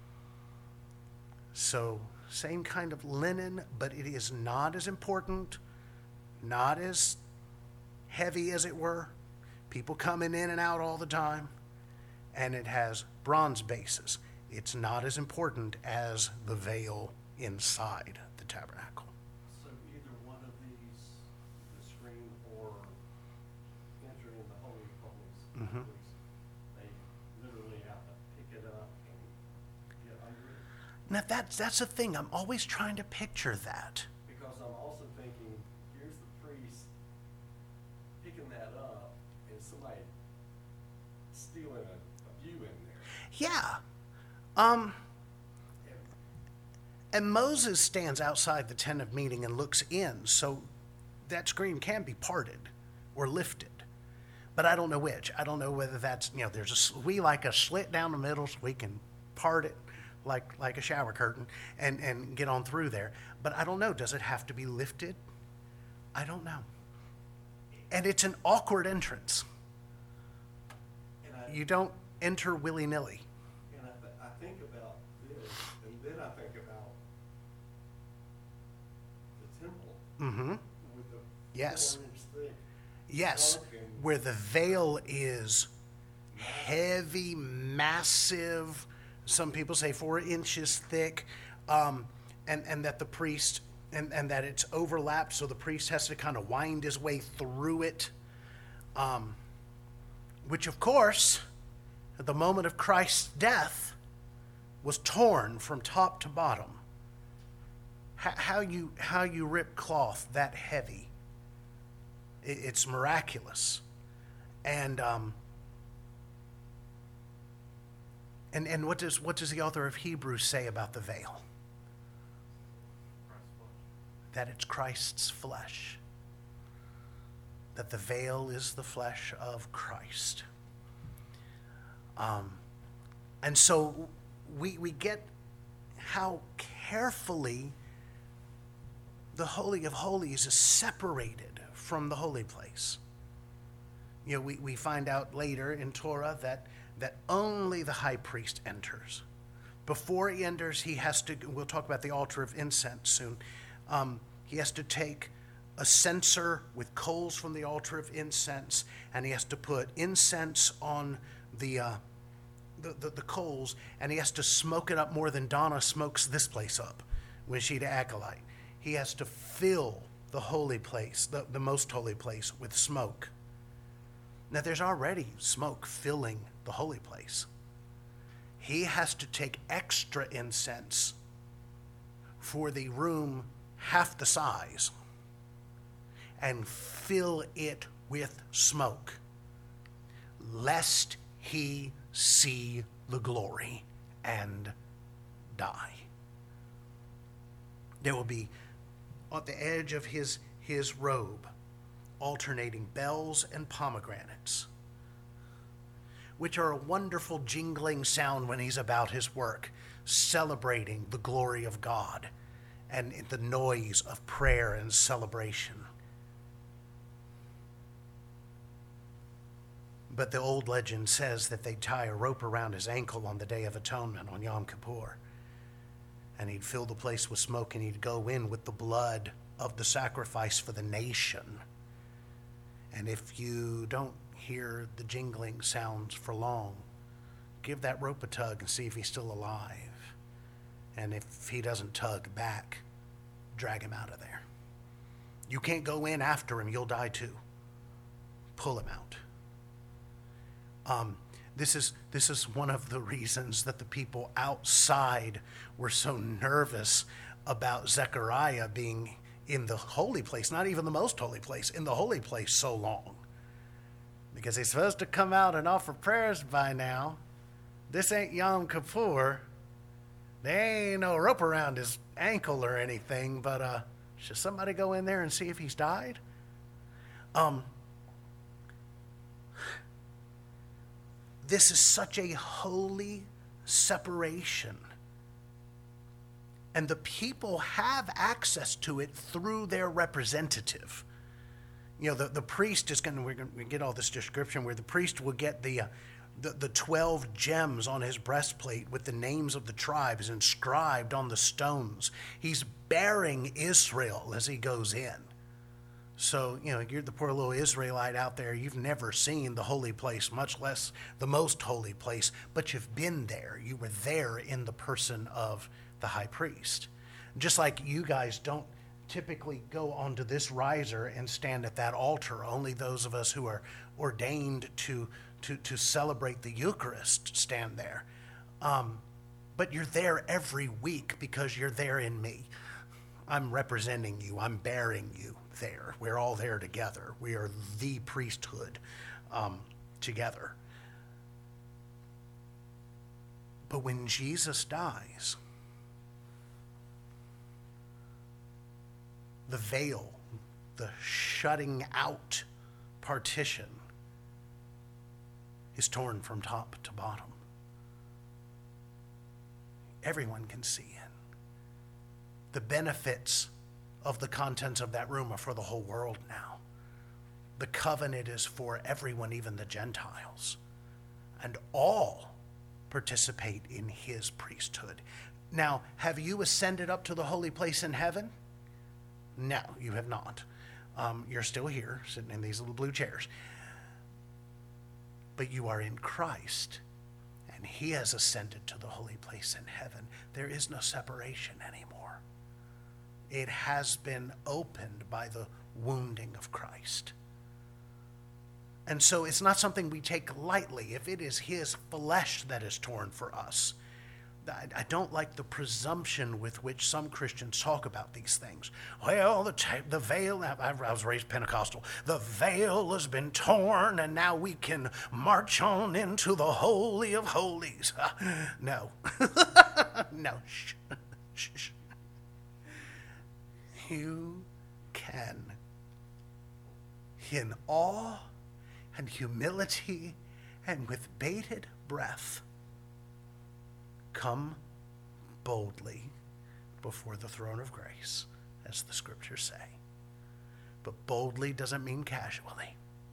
So, same kind of linen, but it is not as important, not as heavy as it were. People coming in and out all the time. And it has bronze bases. It's not as important as the veil inside the tabernacle. So either one of these, the screen or entering the Holy of Holies, they literally have to pick it up and get under it? Now that's the thing. I'm always trying to picture that. Because I'm also thinking, here's the priest picking that up and somebody stealing a view in there. Yeah. And Moses stands outside the tent of meeting and looks in, so that screen can be parted or lifted. But I don't know which. I don't know whether that's, we like a slit down the middle so we can part it like a shower curtain and get on through there. But I don't know. Does it have to be lifted? I don't know. And it's an awkward entrance. You don't enter willy-nilly. And I think about this, and then I think about the temple. Mm-hmm. With the Yes. 4-inch thick. Yes, dark and where the veil is heavy, massive, some people say 4 inches thick, and that the priest, and that it's overlapped, so the priest has to kind of wind his way through it, which of course, at the moment of Christ's death, was torn from top to bottom. How you rip cloth that heavy? It's miraculous, and what does the author of Hebrews say about the veil? That it's Christ's flesh. That the veil is the flesh of Christ. And so we get how carefully the Holy of Holies is separated from the holy place. We find out later in Torah that only the high priest enters. Before he enters, he has to, we'll talk about the altar of incense soon, he has to take a censer with coals from the altar of incense, and he has to put incense on the coals, and he has to smoke it up more than Donna smokes this place up when she's the acolyte. He has to fill the holy place, the most holy place, with smoke. Now, there's already smoke filling the holy place. He has to take extra incense for the room half the size and fill it with smoke, lest he see the glory and die. There will be at the edge of his robe alternating bells and pomegranates, which are a wonderful jingling sound when he's about his work, celebrating the glory of God and the noise of prayer and celebration. But the old legend says that they tie a rope around his ankle on the Day of Atonement, on Yom Kippur. and he'd fill the place with smoke, and he'd go in with the blood of the sacrifice for the nation. And if you don't hear the jingling sounds for long, give that rope a tug and see if he's still alive. And if he doesn't tug back, drag him out of there. You can't go in after him, you'll die too. Pull him out. This is one of the reasons that the people outside were so nervous about Zechariah being in the holy place, not even the most holy place, in the holy place so long. Because he's supposed to come out and offer prayers by now. This ain't Yom Kippur. There ain't no rope around his ankle or anything, but should somebody go in there and see if he's died? This is such a holy separation. And the people have access to it through their representative. You know, the priest is we're going to get all this description where the priest will get the 12 gems on his breastplate with the names of the tribes inscribed on the stones. He's bearing Israel as he goes in. So, you know, you're the poor little Israelite out there. You've never seen the holy place, much less the most holy place, but you've been there. You were there in the person of the high priest. Just like you guys don't typically go onto this riser and stand at that altar. Only those of us who are ordained to celebrate the Eucharist stand there. But you're there every week because you're there in me. I'm representing you. I'm bearing you there. We're all there together. We are the priesthood together. But when Jesus dies, the veil, the shutting out partition, is torn from top to bottom. Everyone can see in. The benefits of the contents of that room are for the whole world now. The covenant is for everyone, even the Gentiles. And all participate in his priesthood. Now, have you ascended up to the holy place in heaven? No, you have not. You're still here, sitting in these little blue chairs. But you are in Christ, and he has ascended to the holy place in heaven. There is no separation anymore. It has been opened by the wounding of Christ. And so it's not something we take lightly. If it is his flesh that is torn for us, I don't like the presumption with which some Christians talk about these things. Well, the veil, I was raised Pentecostal, the veil has been torn and now we can march on into the Holy of Holies. No. No. Shh. Shh. You can, in awe and humility and with bated breath, come boldly before the throne of grace, as the scriptures say. But boldly doesn't mean casually.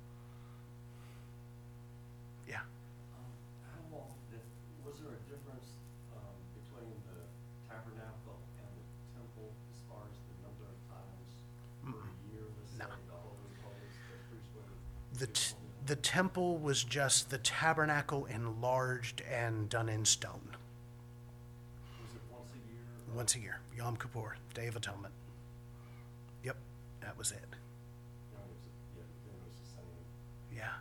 Yeah. How long was there a difference between the tabernacle and the temple as far as the number of times per year, let's say, the Holy of Holies, the priest would The temple was just the tabernacle enlarged and done in stone. Was it once a year? Once a year, Yom Kippur, Day of Atonement. Yep, that was it. No, it was the same. Yeah.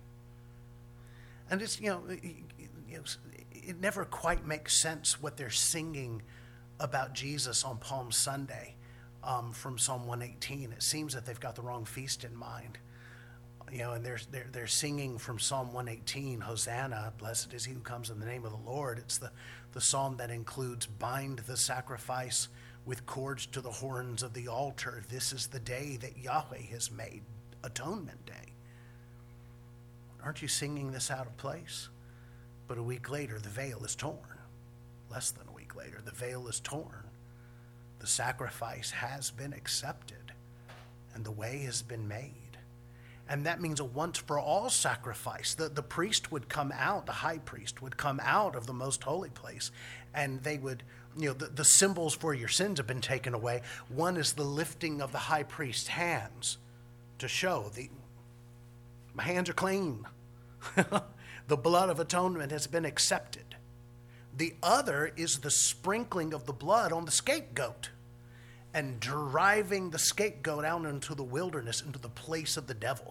And it's, it never quite makes sense what they're singing about Jesus on Palm Sunday from Psalm 118. It seems that they've got the wrong feast in mind. And they're singing from Psalm 118, Hosanna, blessed is he who comes in the name of the Lord. It's the psalm that includes bind the sacrifice with cords to the horns of the altar. This is the day that Yahweh has made, Atonement Day. Aren't you singing this out of place? But a week later, the veil is torn. Less than a week later, the veil is torn. The sacrifice has been accepted, and the way has been made. And that means a once for all sacrifice. The priest would come out, the high priest would come out of the most holy place, and they would, the symbols for your sins have been taken away. One is the lifting of the high priest's hands to show my hands are clean. The blood of atonement has been accepted. The other is the sprinkling of the blood on the scapegoat and driving the scapegoat out into the wilderness, into the place of the devil.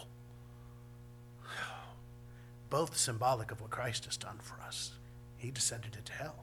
Both symbolic of what Christ has done for us. He descended into hell.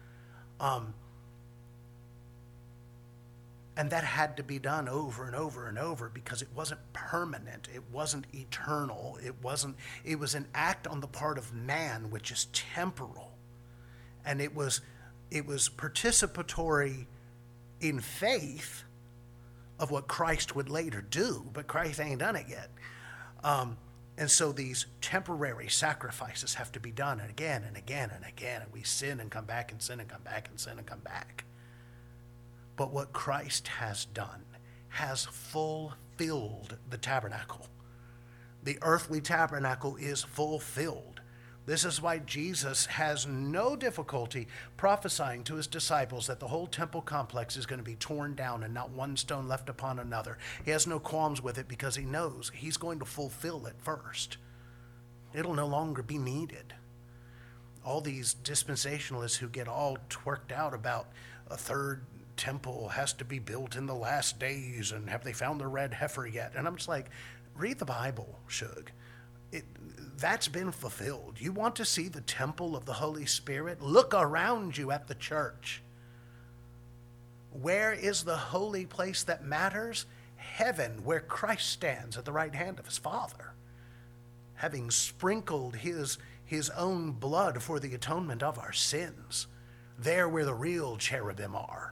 And that had to be done over and over and over because it wasn't permanent. It wasn't eternal. It was an act on the part of man, which is temporal. And it was participatory in faith of what Christ would later do, but Christ ain't done it yet. And so these temporary sacrifices have to be done again and again and again, and we sin and come back and sin and come back and sin and come back. But what Christ has done has fulfilled the tabernacle. The earthly tabernacle is fulfilled. This is why Jesus has no difficulty prophesying to his disciples that the whole temple complex is going to be torn down and not one stone left upon another. He has no qualms with it because he knows he's going to fulfill it first. It'll no longer be needed. All these dispensationalists who get all twerked out about a third temple has to be built in the last days and have they found the red heifer yet? And I'm just like, read the Bible, Shug. That's been fulfilled. You want to see the temple of the Holy Spirit? Look around you at the church. Where is the holy place that matters? Heaven, where Christ stands at the right hand of his Father, having sprinkled his own blood for the atonement of our sins. There where the real cherubim are.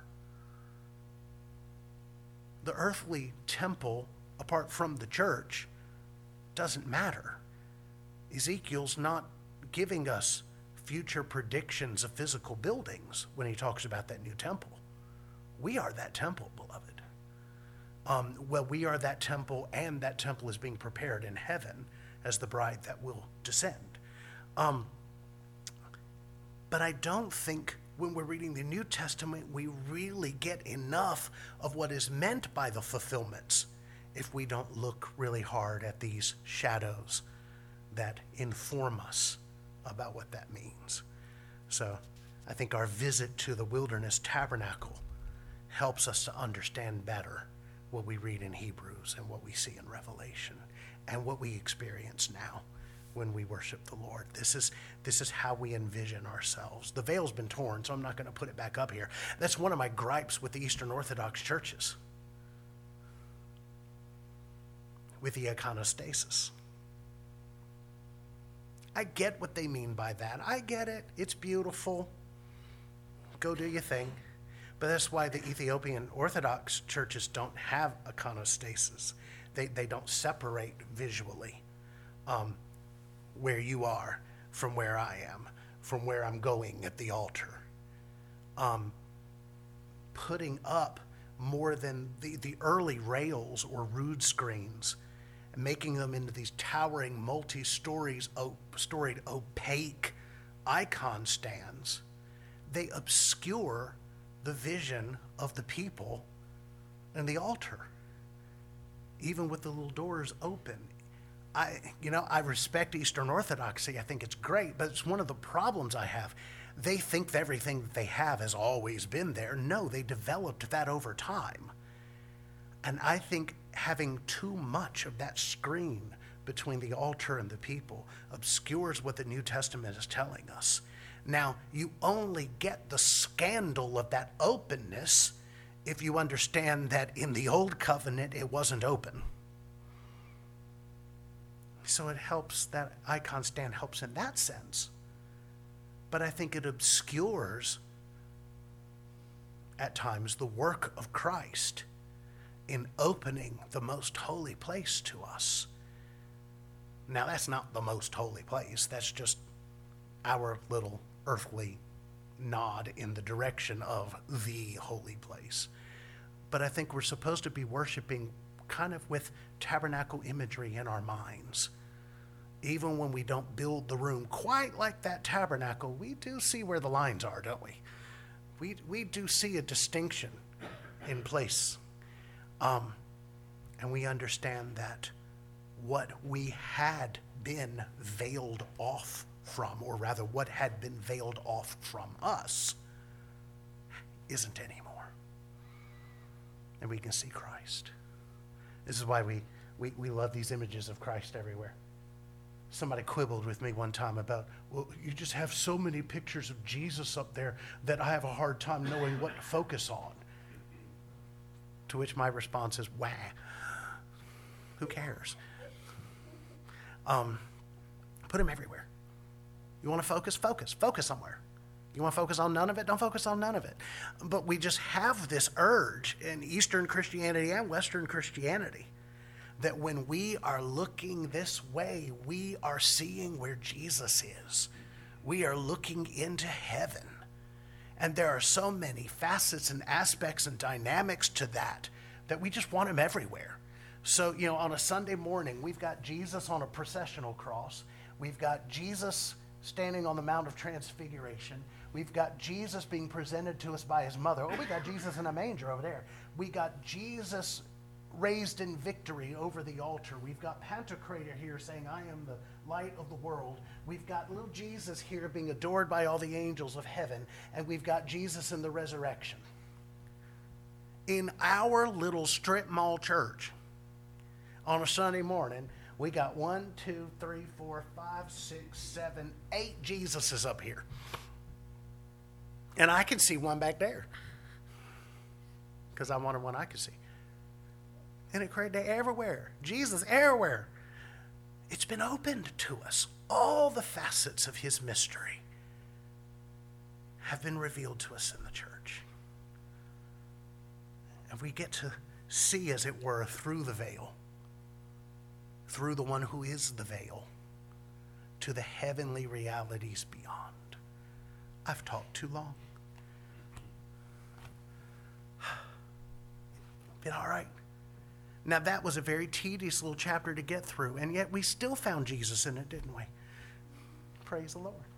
The earthly temple, apart from the church, doesn't matter. Ezekiel's not giving us future predictions of physical buildings when he talks about that new temple. We are that temple, beloved. We are that temple, and that temple is being prepared in heaven as the bride that will descend. But I don't think when we're reading the New Testament, we really get enough of what is meant by the fulfillments if we don't look really hard at these shadows that inform us about what that means. So I think our visit to the wilderness tabernacle helps us to understand better what we read in Hebrews and what we see in Revelation and what we experience now when we worship the Lord. This is how we envision ourselves. The veil's been torn, so I'm not going to put it back up here. That's one of my gripes with the Eastern Orthodox churches, with the iconostasis. I get what they mean by that. I get it. It's beautiful. Go do your thing. But that's why the Ethiopian Orthodox churches don't have iconostasis. They don't separate visually where you are from where I am, from where I'm going at the altar. Putting up more than the early rails or rood screens, making them into these towering, multi-storied, opaque icon stands, they obscure the vision of the people and the altar, even with the little doors open. I respect Eastern Orthodoxy. I think it's great, but it's one of the problems I have. They think that everything that they have has always been there. No, they developed that over time. And I think having too much of that screen between the altar and the people obscures what the New Testament is telling us. Now, you only get the scandal of that openness if you understand that in the Old Covenant it wasn't open. So it helps, that icon stand helps in that sense. But I think it obscures, at times, the work of Christ in opening the most holy place to us. Now, that's not the most holy place. That's just our little earthly nod in the direction of the holy place. But I think we're supposed to be worshiping kind of with tabernacle imagery in our minds. Even when we don't build the room quite like that tabernacle, we do see where the lines are, don't we? We do see a distinction in place. And we understand that what we had been veiled off from, or rather what had been veiled off from us, isn't anymore. And we can see Christ. This is why we love these images of Christ everywhere. Somebody quibbled with me one time about, well, you just have so many pictures of Jesus up there that I have a hard time knowing what to focus on. To which my response is, wah. Who cares? Put them everywhere. You want to focus? Focus. Focus somewhere. You want to focus on none of it? Don't focus on none of it. But we just have this urge in Eastern Christianity and Western Christianity that when we are looking this way, we are seeing where Jesus is. We are looking into heaven. And there are so many facets and aspects and dynamics to that we just want him everywhere. So, on a Sunday morning, we've got Jesus on a processional cross. We've got Jesus standing on the Mount of Transfiguration. We've got Jesus being presented to us by his mother. Oh, we got Jesus in a manger over there. We got Jesus raised in victory over the altar. We've got Pantocrator here saying, I am the light of the world. We've got little Jesus here being adored by all the angels of heaven. And we've got Jesus in the resurrection. In our little strip mall church, on a Sunday morning, we got 1, 2, 3, 4, 5, 6, 7, 8 Jesuses up here. And I can see one back there. Because I wanted one I could see. And it created everywhere. Jesus everywhere. It's been opened to us. All the facets of his mystery have been revealed to us in the church. And we get to see, as it were, through the veil, through the one who is the veil, to the heavenly realities beyond. I've talked too long. Been all right. Now, that was a very tedious little chapter to get through, and yet we still found Jesus in it, didn't we? Praise the Lord.